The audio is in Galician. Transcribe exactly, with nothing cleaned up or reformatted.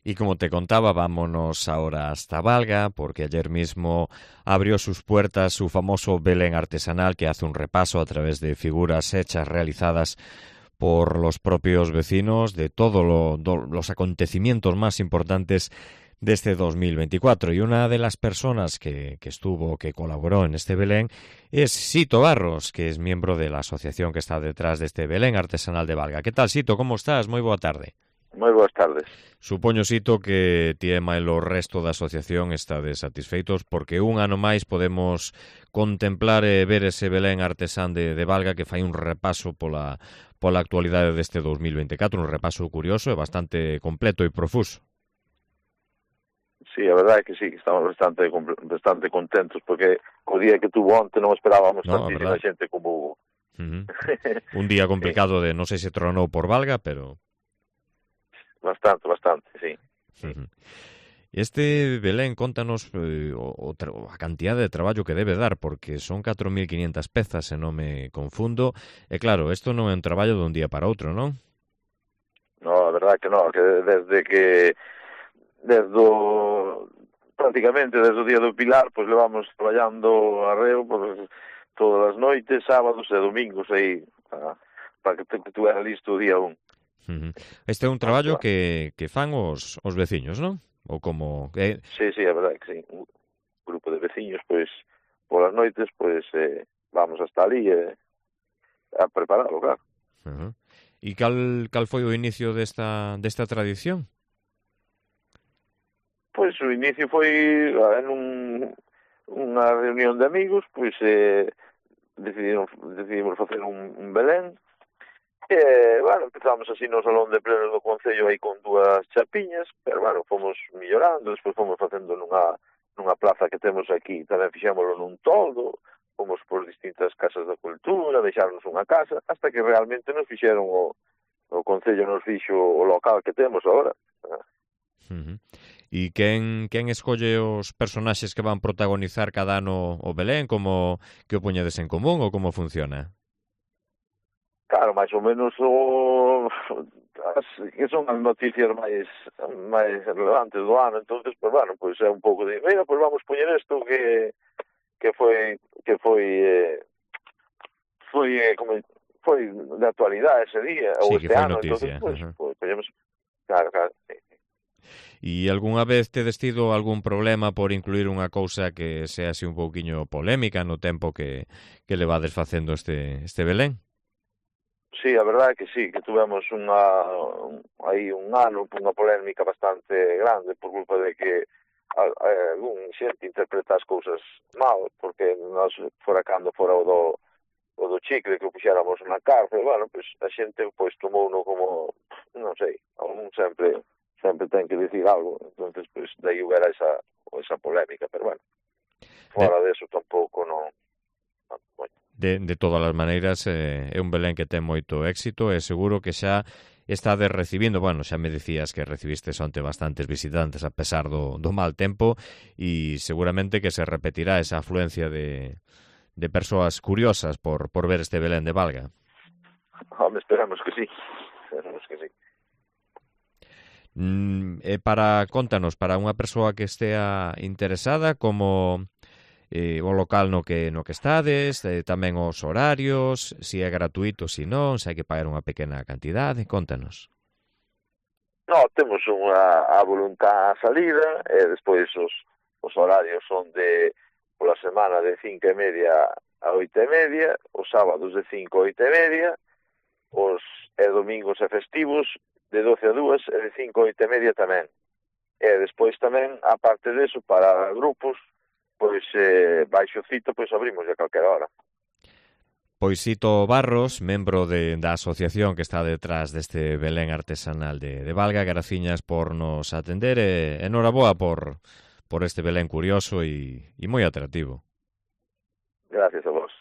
Y como te contaba, vámonos ahora hasta Valga, porque ayer mismo abrió sus puertas su famoso Belén artesanal, que hace un repaso a través de figuras hechas, realizadas por los propios vecinos de todos lo, do, los acontecimientos más importantes de este dos mil veinticuatro. Y una de las personas que, que estuvo, que colaboró en este Belén, es Sito Barros, que es miembro de la asociación que está detrás de este Belén artesanal de Valga. ¿Qué tal, Sito? ¿Cómo estás? Muy boa tarde. Moi boas tardes. Supoño, Sito, que ti e máis o resto da asociación estades satisfeitos porque un ano máis podemos contemplar e ver ese Belén artesán de, de Valga que fai un repaso pola, pola actualidade deste dos mil veinticuatro, un repaso curioso e bastante completo e profuso. Sí, a verdade é que sí, estamos bastante bastante contentos porque o día que tuvo onte non esperábamos No, tantísima xente como hubo. Uh -huh. Un día complicado de, non sei se tronou por Valga, pero... Bastante, bastante, sí. Uh -huh. Este Belén, contanos eh, o, o, a cantidad de traballo que debe dar, porque son catro mil quinientas pezas, se non me confundo. E claro, isto non é un traballo dun día para outro, non? No, a verdade que non, que desde que desde o, prácticamente desde o día do Pilar, pois pues, levamos traballando arreo pues, todas as noites, sábados e domingos aí para, para que, que tu era listo o día un. Uh -huh. Este é un traballo que, que fan os, os veciños, non? Ou como... Eh... Sí, sí, a verdade que sí. Un grupo de veciños, pois, polas noites, pois, eh, vamos hasta ali eh, a prepararlo, claro. Uh -huh. E cal, cal foi o inicio desta, desta tradición? Pois o inicio foi en un, unha reunión de amigos, pois eh, decidimos, decidimos facer un, un Belén. E, bueno, empezamos así no salón de plenos do Concello aí con dúas chapiñas, pero, bueno, fomos millorando, despois fomos facendo nunha, nunha plaza que temos aquí, tamén fixémoslo nun toldo, fomos por distintas casas da cultura, deixarnos unha casa, hasta que realmente nos fixeron o, o Concello nos fixo o local que temos agora. Uh -huh. E quen, quen escolle os personaxes que van protagonizar cada ano o Belén, como que o poñedes en común ou como funciona? Claro, máis ou menos o as, que son as noticias máis máis relevantes do ano, entonces, pues bueno, pues é un pouco de, mira, pues vamos poñer isto que que foi que foi eh, foi eh, como foi de actualidade ese día sí, ou este ano, noticia. Entonces, pues, uh -huh. pues poñemos, claro, claro. E algunha vez tedes tido algún problema por incluir unha cousa que sea así un pouquiño polémica no tempo que, que levades facendo este, este Belén? Sí, a verdade é que sí, que tuvemos unha un, aí un ano unha polémica bastante grande por culpa de que algún xente interpreta as cousas mal, porque nós fora cando fora o do o do chicle que o puxéramos na cárcel, bueno, pois pues, a xente pois tomou no como, non sei, algún sempre sempre ten que dicir algo, entonces pois pues, daí hubiera esa esa polémica, pero bueno, fora de, de eso tampouco non, non bueno. De, de todas as maneiras, eh, é un Belén que ten moito éxito e seguro que xa estades recibindo, bueno, xa me dicías que recibistes onte bastantes visitantes a pesar do, do mal tempo e seguramente que se repetirá esa afluencia de, de persoas curiosas por, por ver este Belén de Valga. Home, esperamos que sí, esperamos que sí. Mm, e para, contanos, para unha persoa que estea interesada, como... Eh, o local no que no que estades, eh, tamén os horarios, se si é gratuito, se si non, se hai que pagar unha pequena cantidade, contanos. No, temos unha a voluntad a salida e despois os, os horarios son de pola semana de cinco e media a oito e media, os sábados de cinco a oito e media, os e domingos e festivos de doce a dúas e de cinco a oito e media tamén. E despois tamén, aparte deso, para grupos, pois eh, baixo cita, pois abrimos a calquera hora. Pois Sito Barros, membro de, da asociación que está detrás deste Belén artesanal de, de Valga, graciñas por nos atender e enhoraboa por, por este Belén curioso e, e moi atractivo. Gracias a vos.